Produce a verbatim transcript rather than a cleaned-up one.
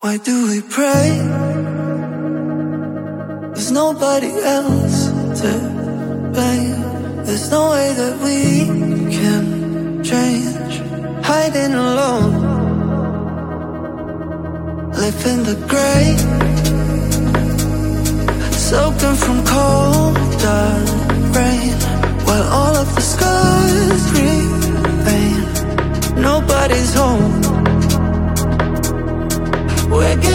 Why do we pray? There's nobody else to blame. There's no way that we can change. Hiding alone, live in the grey, soaking from cold dark rain, while all of the scars remain. Nobody's home. We're